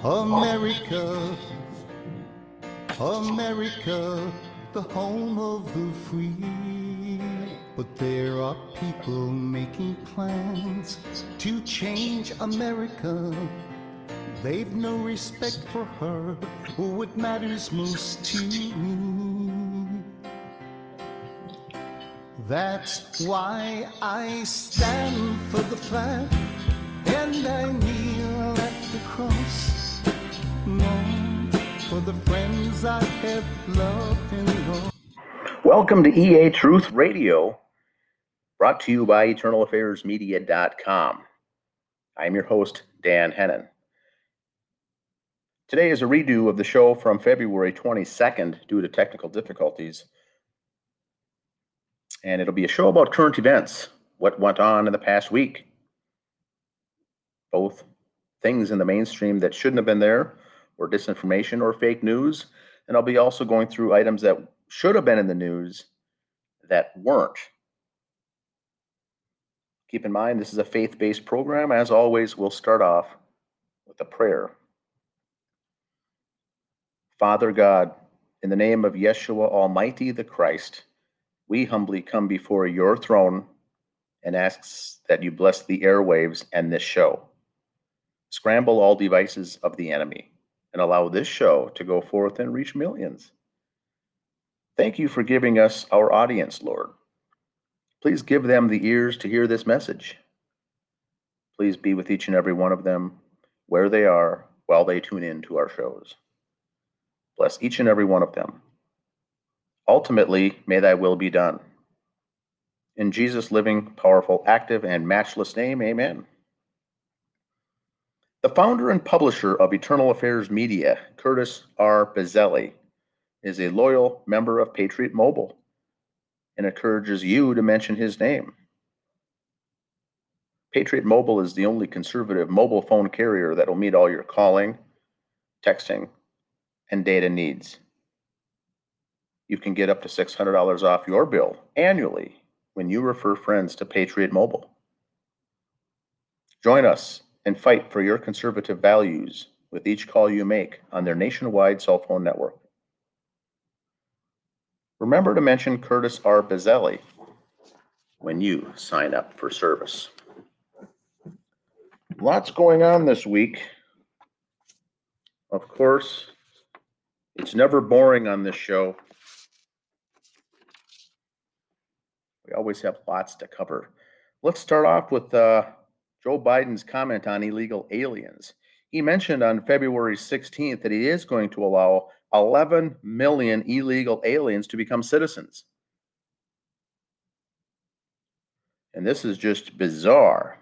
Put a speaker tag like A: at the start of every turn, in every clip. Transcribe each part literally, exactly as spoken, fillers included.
A: America, America, the home of the free. But there are people making plans to change America. They've no respect for her or what matters most to me. That's why I stand for the flag and I kneel at the cross. Long for the friends I have loved and lost.
B: Welcome to E A Truth Radio, brought to you by eternal affairs media dot com. I'm your host, Dan Hennon. Today is a redo of the show from February twenty-second due to technical difficulties. And it'll be a show about current events, what went on in the past week. Both things in the mainstream that shouldn't have been there, or disinformation or fake news. And I'll be also going through items that should have been in the news that weren't. Keep in mind, this is a faith-based program. As always, we'll start off with a prayer. Father God, in the name of Yeshua Almighty the Christ, we humbly come before your throne and ask that you bless the airwaves and this show. Scramble all devices of the enemy and allow this show to go forth and reach millions. Thank you for giving us our audience, Lord. Please give them the ears to hear this message. Please be with each and every one of them where they are while they tune in to our shows. Bless each and every one of them. Ultimately, may thy will be done. In Jesus' living, powerful, active, and matchless name, amen. The founder and publisher of Eternal Affairs Media, Curtis R. Bazzelli, is a loyal member of Patriot Mobile and encourages you to mention his name. Patriot Mobile is the only conservative mobile phone carrier that will meet all your calling, texting, and data needs. You can get up to six hundred dollars off your bill annually when you refer friends to Patriot Mobile. Join us and fight for your conservative values with each call you make on their nationwide cell phone network. Remember to mention Curtis R. Bazzelli when you sign up for service. Lots going on this week. Of course, it's never boring on this show. We always have lots to cover. Let's start off with uh, Joe Biden's comment on illegal aliens. He mentioned on February sixteenth that he is going to allow eleven million illegal aliens to become citizens. And this is just bizarre.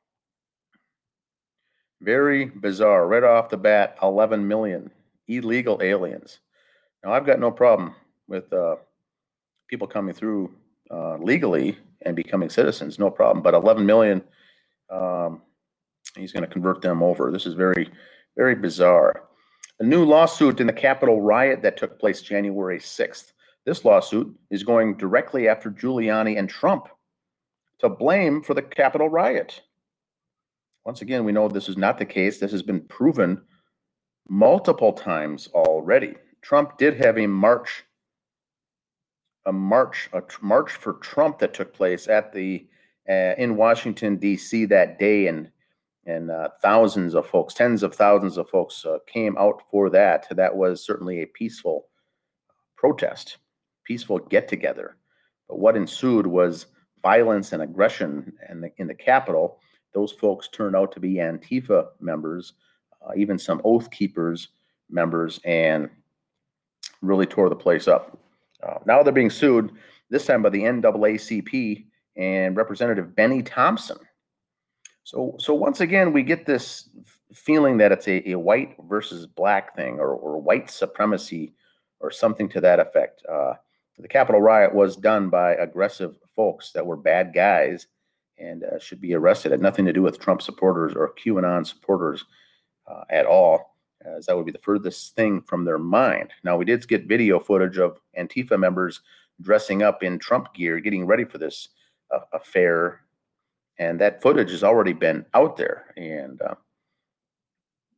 B: Very bizarre. Right off the bat, eleven million illegal aliens. Now, I've got no problem with uh, people coming through uh, legally and becoming citizens, no problem. But eleven million, um, he's going to convert them over. This is very, very bizarre. A new lawsuit in the Capitol riot that took place January sixth. This lawsuit is going directly after Giuliani and Trump to blame for the Capitol riot. Once again, we know this is not the case. This has been proven multiple times already. Trump did have a march, a march, a tr- march for Trump that took place at the uh, in Washington D C that day, and and uh, thousands of folks, tens of thousands of folks, uh, came out for that. That was certainly a peaceful protest, peaceful get together. But what ensued was violence and aggression in the, in the Capitol. Those folks turned out to be Antifa members, uh, even some Oath Keepers members, and really tore the place up. Uh, now they're being sued, this time by the N double A C P and Representative Benny Thompson. So, so once again, we get this feeling that it's a, a white versus black thing, or, or white supremacy, or something to that effect. Uh, the Capitol riot was done by aggressive folks that were bad guys and uh, should be arrested. It had nothing to do with Trump supporters or QAnon supporters uh, at all, as that would be the furthest thing from their mind. Now, we did get video footage of Antifa members dressing up in Trump gear, getting ready for this uh, affair, and that footage has already been out there. And uh,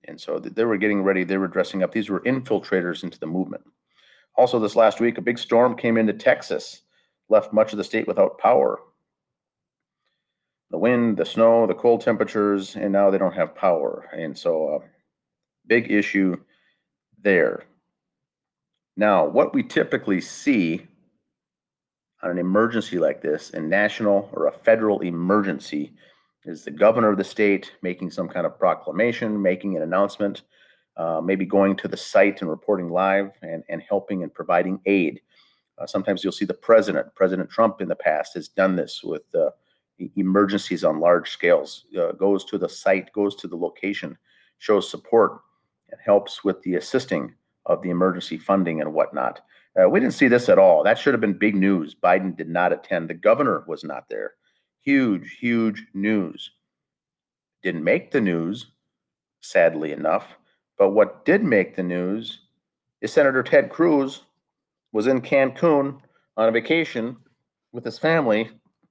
B: And so they were getting ready. They were dressing up. These were infiltrators into the movement. Also, this last week, a big storm came into Texas, left much of the state without power. The wind, the snow, the cold temperatures, and now they don't have power. And so, uh, big issue there. Now, what we typically see on an emergency like this, a national or a federal emergency, is the governor of the state making some kind of proclamation, making an announcement, uh, maybe going to the site and reporting live and, and helping and providing aid. Uh, sometimes you'll see the president, President Trump in the past has done this with uh, emergencies on large scales, uh, goes to the site, goes to the location, shows support, and helps with the assisting of the emergency funding and whatnot. Uh, we didn't see this at all. That should have been big news. Biden did not attend. The governor was not there. Huge, huge news. Didn't make the news, sadly enough. But what did make the news is Senator Ted Cruz was in Cancun on a vacation with his family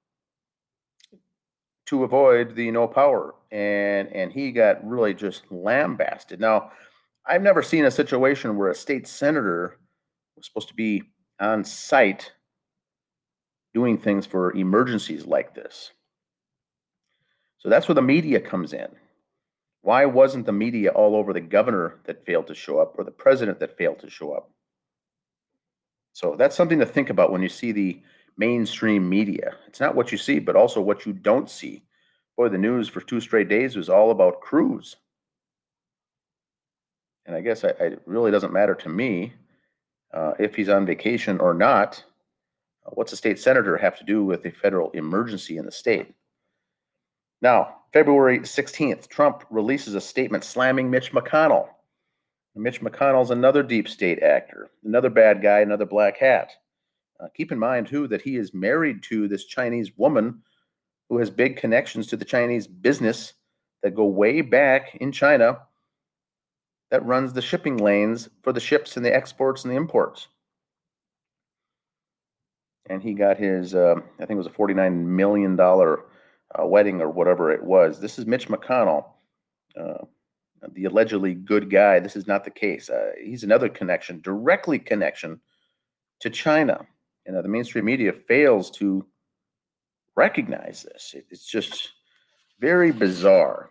B: to avoid the no power. And, and he got really just lambasted. Now, I've never seen a situation where a state senator was supposed to be on site doing things for emergencies like this. So that's where the media comes in. Why wasn't the media all over the governor that failed to show up or the president that failed to show up? So that's something to think about when you see the mainstream media. It's not what you see, but also what you don't see. Boy, the news for two straight days was all about Cruz. And I guess I, I, it really doesn't matter to me uh, if he's on vacation or not. Uh, what's a state senator have to do with a federal emergency in the state? Now, February sixteenth, Trump releases a statement slamming Mitch McConnell. Mitch McConnell's another deep state actor, another bad guy, another black hat. Uh, keep in mind, too, that he is married to this Chinese woman who has big connections to the Chinese business that go way back in China that runs the shipping lanes for the ships and the exports and the imports. And he got his, uh, I think it was a forty-nine million dollars uh, wedding or whatever it was. This is Mitch McConnell, uh, the allegedly good guy. This is not the case. Uh, he's another connection, directly connection to China. And uh, the mainstream media fails to recognize this. It, it's just very bizarre.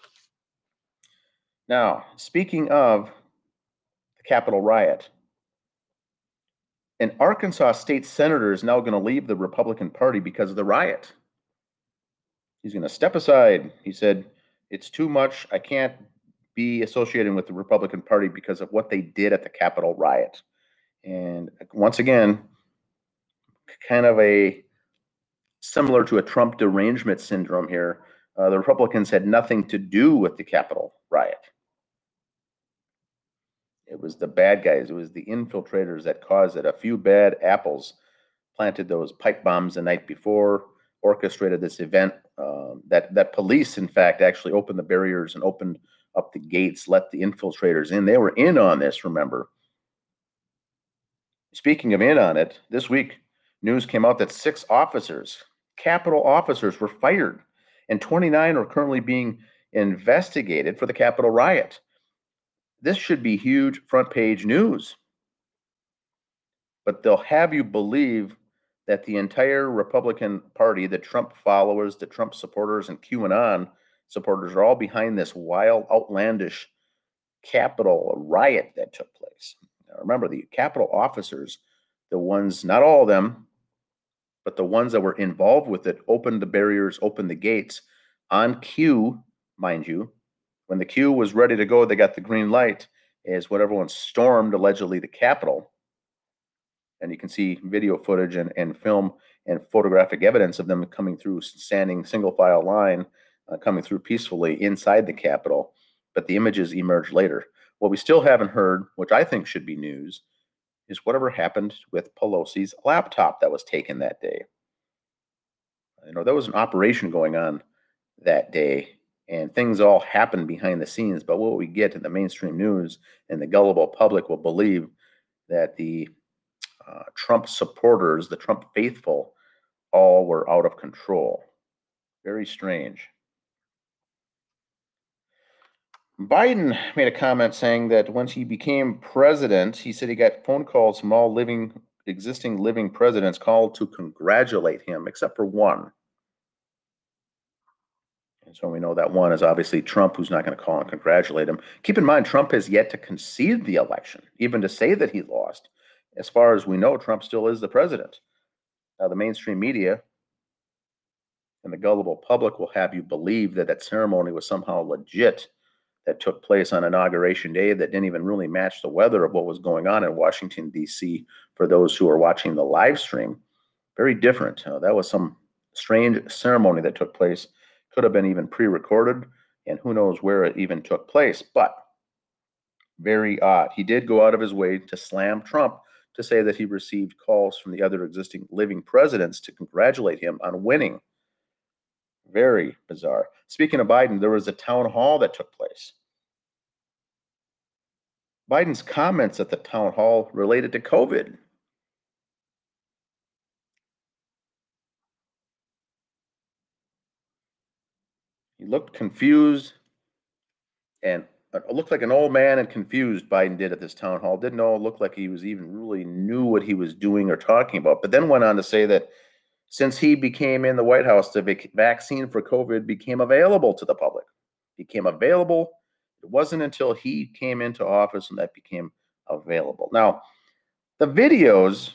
B: Now, speaking of the Capitol riot, an Arkansas state senator is now going to leave the Republican Party because of the riot. He's going to step aside. He said, it's too much. I can't be associated with the Republican Party because of what they did at the Capitol riot. And once again, kind of a similar to a Trump derangement syndrome here. Uh, the Republicans had nothing to do with the Capitol riot. It was the bad guys. It was the infiltrators that caused it. A few bad apples planted those pipe bombs the night before, orchestrated this event. Um, that that police, in fact, actually opened the barriers and opened up the gates, let the infiltrators in. They were in on this, remember. Speaking of in on it, this week, news came out that six officers, Capitol officers, were fired, and twenty-nine are currently being investigated for the Capitol riot. This should be huge front page news. But they'll have you believe that the entire Republican Party, the Trump followers, the Trump supporters, and QAnon supporters are all behind this wild, outlandish Capitol riot that took place. Now, remember, the Capitol officers, the ones, not all of them, but the ones that were involved with it, opened the barriers, opened the gates on cue, mind you. When the queue was ready to go, they got the green light, is when everyone stormed, allegedly, the Capitol. And you can see video footage and, and film and photographic evidence of them coming through, standing single file line, uh, coming through peacefully inside the Capitol. But the images emerged later. What we still haven't heard, which I think should be news, is whatever happened with Pelosi's laptop that was taken that day. You know, there was an operation going on that day, and things all happened behind the scenes. But what we get in the mainstream news and the gullible public will believe that the uh, Trump supporters, the Trump faithful, all were out of control. Very strange. Biden made a comment saying that once he became president, he said he got phone calls from all living, existing living presidents called to congratulate him, except for one. And so we know that one is obviously Trump, who's not going to call and congratulate him. Keep in mind, Trump has yet to concede the election, even to say that he lost. As far as we know, Trump still is the president. Now, the mainstream media and the gullible public will have you believe that that ceremony was somehow legit, that took place on Inauguration Day, that didn't even really match the weather of what was going on in Washington, D C, for those who are watching the live stream. Very different. Uh, that was some strange ceremony that took place. Could have been even pre-recorded, and who knows where it even took place, but very odd. He did go out of his way to slam Trump, to say that he received calls from the other existing living presidents to congratulate him on winning. Very bizarre. Speaking of Biden, there was a town hall that took place. Biden's comments at the town hall related to COVID. He looked confused and it looked like an old man and confused. Biden did at this town hall. Didn't know, look like he was even really knew what he was doing or talking about. But then went on to say that since he became in the White House, the vac- vaccine for COVID became available to the public. Became available. It wasn't until he came into office and that became available. Now, the videos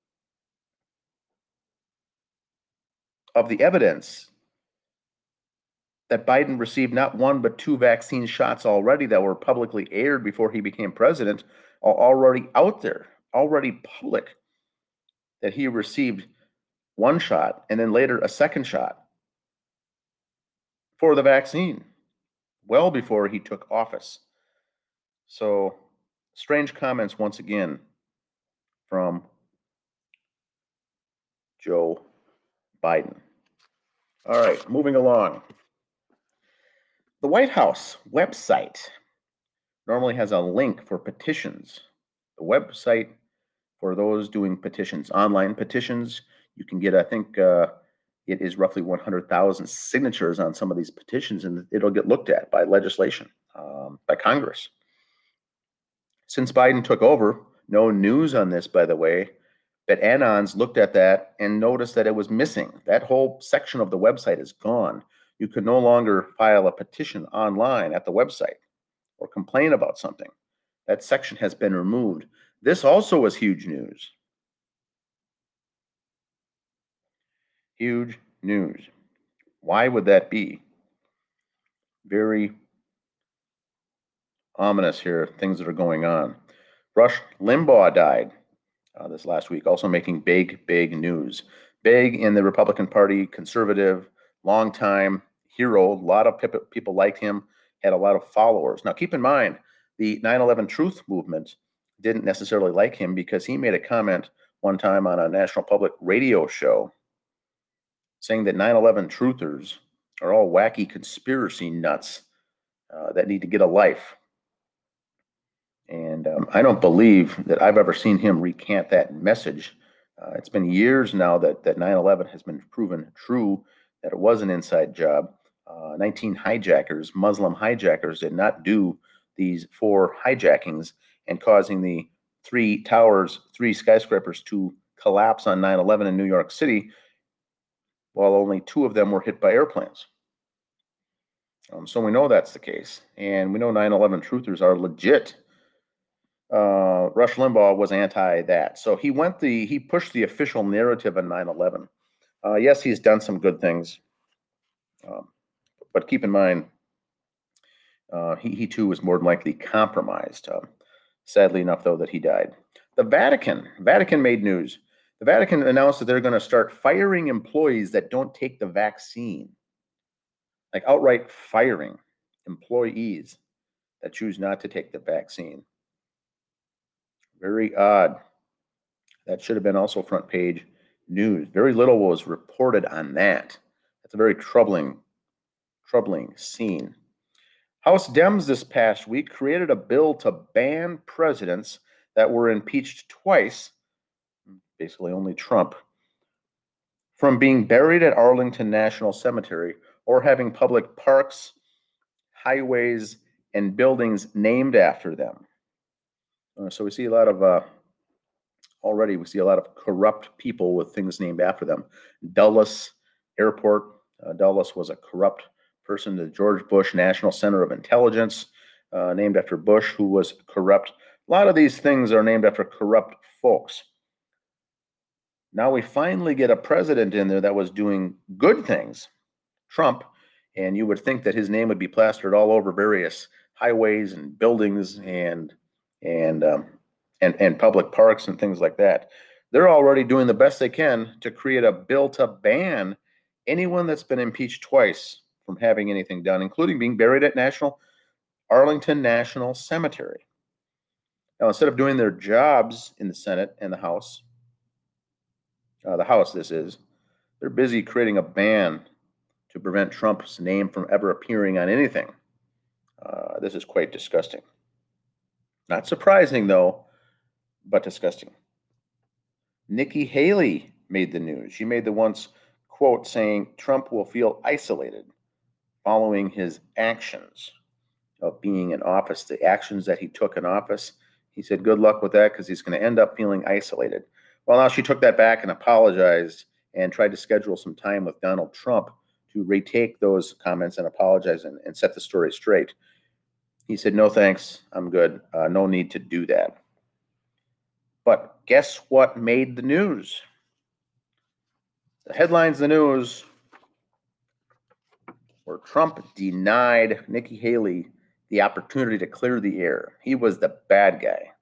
B: of the evidence that Biden received not one but two vaccine shots already that were publicly aired before he became president are already out there, already public, that he received one shot and then later a second shot for the vaccine, well before he took office. So, strange comments once again from Joe Biden. All right, moving along. The White House website normally has a link for petitions. The website for those doing petitions, online petitions, you can get, I think uh, it is roughly one hundred thousand signatures on some of these petitions, and it'll get looked at by legislation, um, by Congress. Since Biden took over, no news on this, by the way, but Anons looked at that and noticed that it was missing. That whole section of the website is gone. You could no longer file a petition online at the website or complain about something. That section has been removed. This also was huge news. Huge news. Why would that be? Very ominous here, things that are going on. Rush Limbaugh died uh, this last week, also making big, big news. Big in the Republican Party, conservative, longtime hero. A lot of people liked him, had a lot of followers. Now, keep in mind, the nine eleven Truth Movement didn't necessarily like him because he made a comment one time on a national public radio show saying that nine eleven truthers are all wacky conspiracy nuts uh, that need to get a life. And um, I don't believe that I've ever seen him recant that message. Uh, it's been years now that, that nine eleven has been proven true, that it was an inside job. Uh, nineteen hijackers, Muslim hijackers, did not do these four hijackings and causing the three towers, three skyscrapers to collapse on nine eleven in New York City, while only two of them were hit by airplanes. Um, so we know that's the case. And we know nine eleven truthers are legit. Uh, Rush Limbaugh was anti that. So he went the, he pushed the official narrative on nine eleven. Uh, yes, he's done some good things. Um, but keep in mind, uh, he, he too was more than likely compromised. Uh, sadly enough, though, that he died. The Vatican, Vatican made news. The Vatican announced that they're going to start firing employees that don't take the vaccine. Like outright firing employees that choose not to take the vaccine. Very odd. That should have been also front page news. Very little was reported on that. That's a very troubling, troubling scene. House Dems this past week created a bill to ban presidents that were impeached twice, basically only Trump, from being buried at Arlington National Cemetery or having public parks, highways, and buildings named after them. Uh, so we see a lot of, uh, already we see a lot of corrupt people with things named after them. Dulles Airport. Uh, Dulles was a corrupt person. The George Bush National Center of Intelligence, uh, named after Bush, who was corrupt. A lot of these things are named after corrupt folks. Now we finally get a president in there that was doing good things, Trump, and you would think that his name would be plastered all over various highways and buildings and and um, and and public parks and things like that. They're already doing the best they can to create a bill to ban anyone that's been impeached twice from having anything done, including being buried at National Arlington National Cemetery. Now, instead of doing their jobs in the Senate and the House, uh, the House this is, they're busy creating a ban to prevent Trump's name from ever appearing on anything. Uh, this is quite disgusting. Not surprising, though, but disgusting. Nikki Haley made the news. She made the once quote saying Trump will feel isolated following his actions of being in office, the actions that he took in office. He said, good luck with that because he's going to end up feeling isolated. Well, now she took that back and apologized and tried to schedule some time with Donald Trump to retake those comments and apologize and, and set the story straight. He said, no, thanks. I'm good. Uh, no need to do that. But guess what made the news? The headlines, the news, where Trump denied Nikki Haley the opportunity to clear the air. He was the bad guy.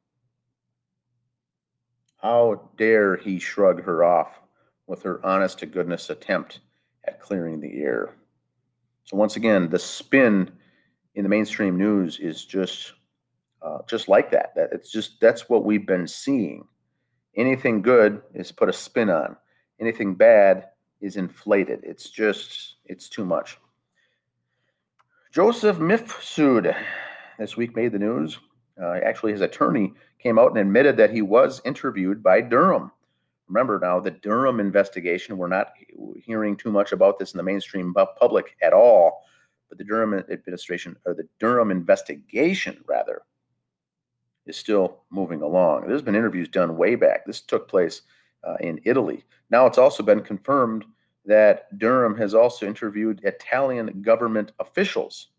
B: How dare he shrug her off with her honest-to-goodness attempt at clearing the air? So once again, the spin in the mainstream news is just uh, just like that. That it's just that's what we've been seeing. Anything good is put a spin on. Anything bad is inflated. It's just it's too much. Joseph Mifsud this week made the news. Uh, actually, his attorney came out and admitted that he was interviewed by Durham. Remember now, the Durham investigation, we're not hearing too much about this in the mainstream public at all, but the Durham administration, or the Durham investigation, rather, is still moving along. There's been interviews done way back. This took place uh, in Italy. Now it's also been confirmed that Durham has also interviewed Italian government officials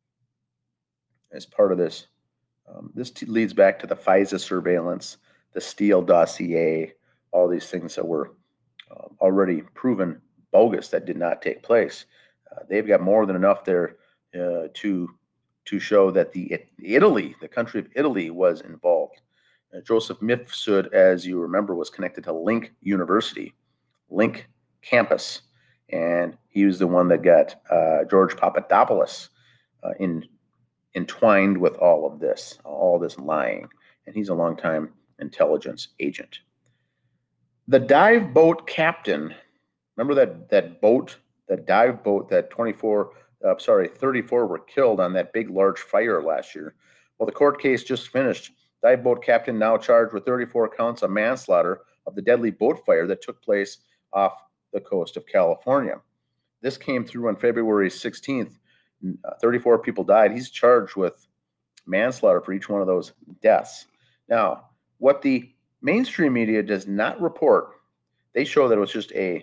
B: as part of this. Um, this t- leads back to the FISA surveillance, the Steele dossier, all these things that were uh, already proven bogus that did not take place. Uh, they've got more than enough there uh, to to show that the Italy, the country of Italy, was involved. Uh, Joseph Mifsud, as you remember, was connected to Link University, Link campus, and he was the one that got uh, George Papadopoulos uh, in, entwined with all of this, all this lying, and he's a longtime intelligence agent. The dive boat captain, remember that that boat, that dive boat, that twenty-four, uh, sorry, thirty-four were killed on that big, large fire last year. Well, the court case just finished. Dive boat captain now charged with thirty-four counts of manslaughter of the deadly boat fire that took place off the coast of California. This came through on February sixteenth. Uh, thirty-four people died. He's charged with manslaughter for each one of those deaths. Now, what the mainstream media does not report, they show that it was just a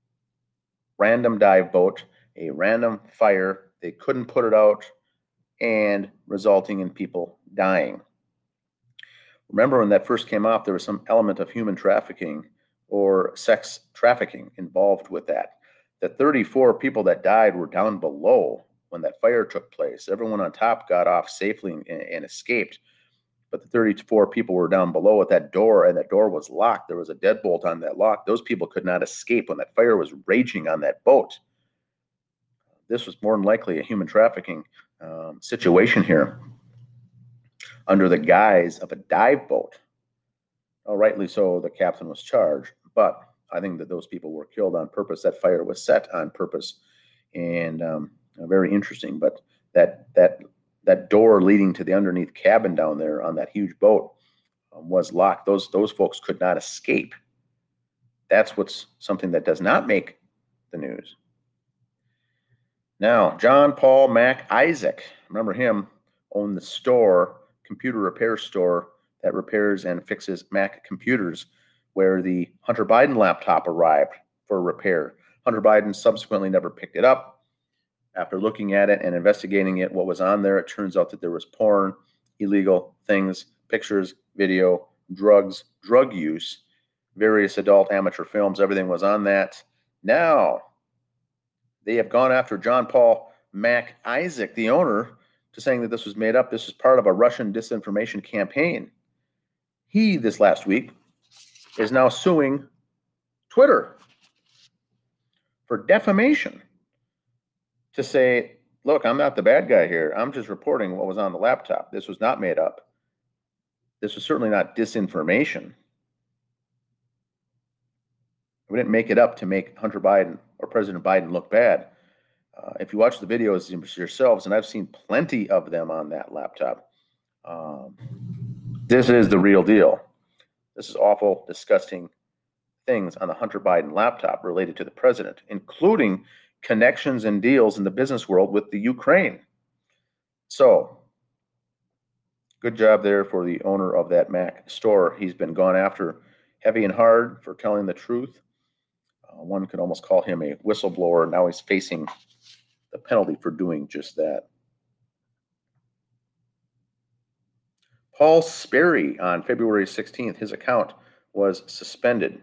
B: random dive boat, a random fire. They couldn't put it out, and resulting in people dying. Remember when that first came off, there was some element of human trafficking or sex trafficking involved with that. The thirty-four people that died were down below when that fire took place. Everyone on top got off safely and, and escaped. But the thirty-four people were down below at that door, and that door was locked. There was a deadbolt on that lock. Those people could not escape when that fire was raging on that boat. This was more than likely a human trafficking um, situation here under the guise of a dive boat. Well, rightly so, the captain was charged, but I think that those people were killed on purpose. That fire was set on purpose, and um, very interesting. But that that that door leading to the underneath cabin down there on that huge boat um, was locked. Those those folks could not escape. That's what's something that does not make the news. Now, John Paul Mac Isaac, remember him, own the store, computer repair store that repairs and fixes Mac computers, where the Hunter Biden laptop arrived for repair. Hunter Biden subsequently never picked it up. After looking at it and investigating it, what was on there, it turns out that there was porn, illegal things, pictures, video, drugs, drug use, various adult amateur films, everything was on that. Now, they have gone after John Paul Mac Isaac, the owner, to saying that this was made up. This was part of a Russian disinformation campaign. He, this last week, is now suing Twitter for defamation to say, look, I'm not the bad guy here. I'm just reporting what was on the laptop. This was not made up. This was certainly not disinformation. We didn't make it up to make Hunter Biden or President Biden look bad. Uh, if you watch the videos yourselves, and I've seen plenty of them on that laptop, um, this is the real deal. This is awful, disgusting things on the Hunter Biden laptop related to the president, including connections and deals in the business world with the Ukraine. So, good job there for the owner of that Mac store. He's been gone after heavy and hard for telling the truth. Uh, one could almost call him a whistleblower. Now he's facing the penalty for doing just that. Paul Sperry, on February sixteenth, his account was suspended.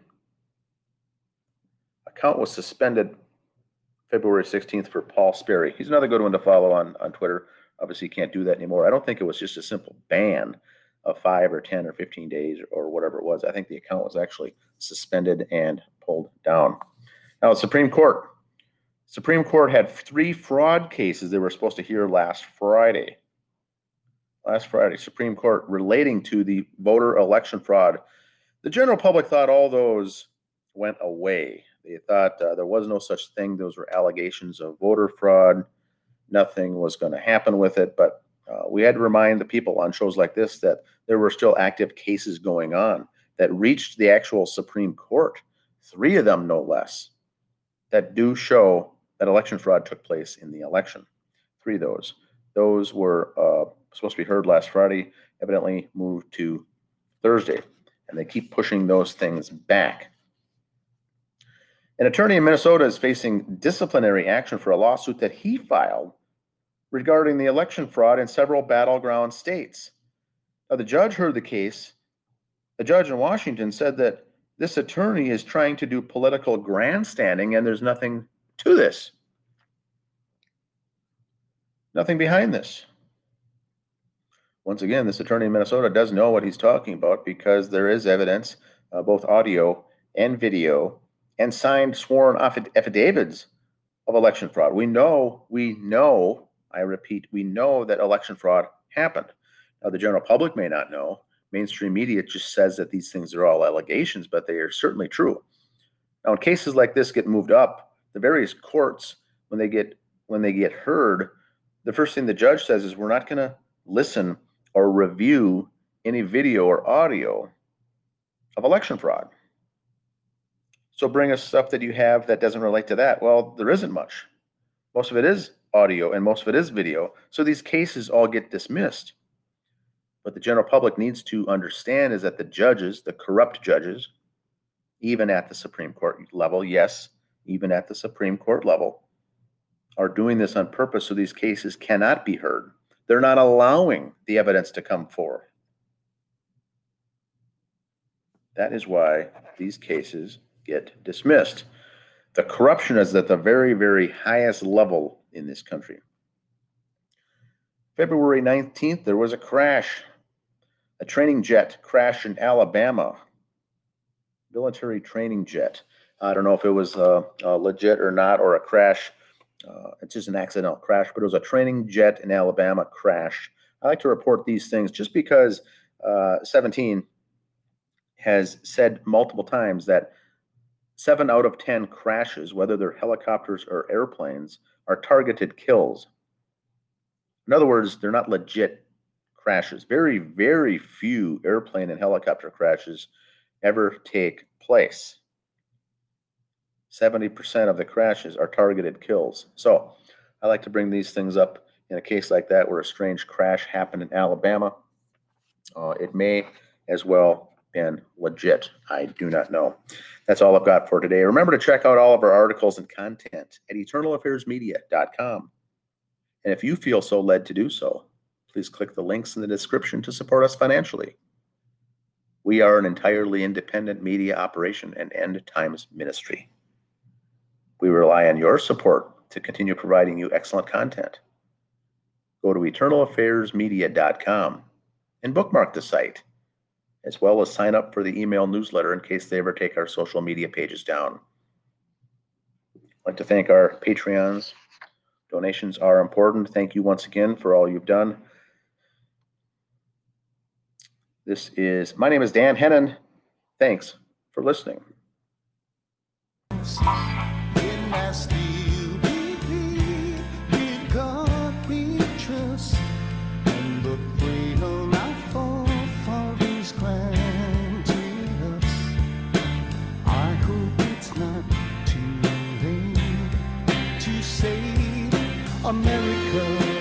B: Account was suspended February sixteenth for Paul Sperry. He's another good one to follow on, on Twitter. Obviously, you can't do that anymore. I don't think it was just a simple ban of five or ten or fifteen days or whatever it was. I think the account was actually suspended and pulled down. Now, the Supreme Court. Supreme Court had three fraud cases they were supposed to hear last Friday. Last Friday, Supreme Court relating to the voter election fraud. The general public thought all those went away. They thought uh, there was no such thing. Those were allegations of voter fraud. Nothing was going to happen with it. But uh, we had to remind the people on shows like this that there were still active cases going on that reached the actual Supreme Court, three of them no less, that do show that election fraud took place in the election. Three of those. Those were uh, supposed to be heard last Friday, evidently moved to Thursday, and they keep pushing those things back. An attorney in Minnesota is facing disciplinary action for a lawsuit that he filed regarding the election fraud in several battleground states. Now, the judge heard the case. The judge in Washington said that this attorney is trying to do political grandstanding, and there's nothing to this. Nothing behind this. Once again, this attorney in Minnesota does know what he's talking about because there is evidence, uh, both audio and video, and signed sworn affidavits of election fraud. We know, we know, I repeat, we know that election fraud happened. Now, the general public may not know. Mainstream media just says that these things are all allegations, but they are certainly true. Now, when cases like this get moved up, the various courts, when they get when they get heard, the first thing the judge says is, we're not going to listen or review any video or audio of election fraud. So bring us stuff that you have that doesn't relate to that. Well, there isn't much. Most of it is audio and most of it is video. So these cases all get dismissed. What the general public needs to understand is that the judges, the corrupt judges, even at the Supreme Court level, yes, even at the Supreme Court level, are doing this on purpose so these cases cannot be heard. They're not allowing the evidence to come forth. That is why these cases get dismissed. The corruption is at the very, very highest level in this country. February nineteenth, there was a crash. A training jet crashed in Alabama. Military training jet. I don't know if it was uh, uh, legit or not, or a crash. Uh, it's just an accidental crash, but it was a training jet in Alabama crash. I like to report these things just because uh, seventeen has said multiple times that seven out of ten crashes, whether they're helicopters or airplanes, are targeted kills. In other words, they're not legit crashes. Very, very few airplane and helicopter crashes ever take place. seventy percent of the crashes are targeted kills. So I like to bring these things up in a case like that where a strange crash happened in Alabama, uh, it may as well been legit. I do not know. That's all I've got for today. Remember to check out all of our articles and content at eternal affairs media dot com. And if you feel so led to do so, please click the links in the description to support us financially. We are an entirely independent media operation and end times ministry. We rely on your support to continue providing you excellent content. Go to eternal affairs media dot com and bookmark the site, as well as sign up for the email newsletter in case they ever take our social media pages down. I'd like to thank our Patreons. Donations are important. Thank you once again for all you've done. This is, my name is Dan Hennon. Thanks for listening.
A: America.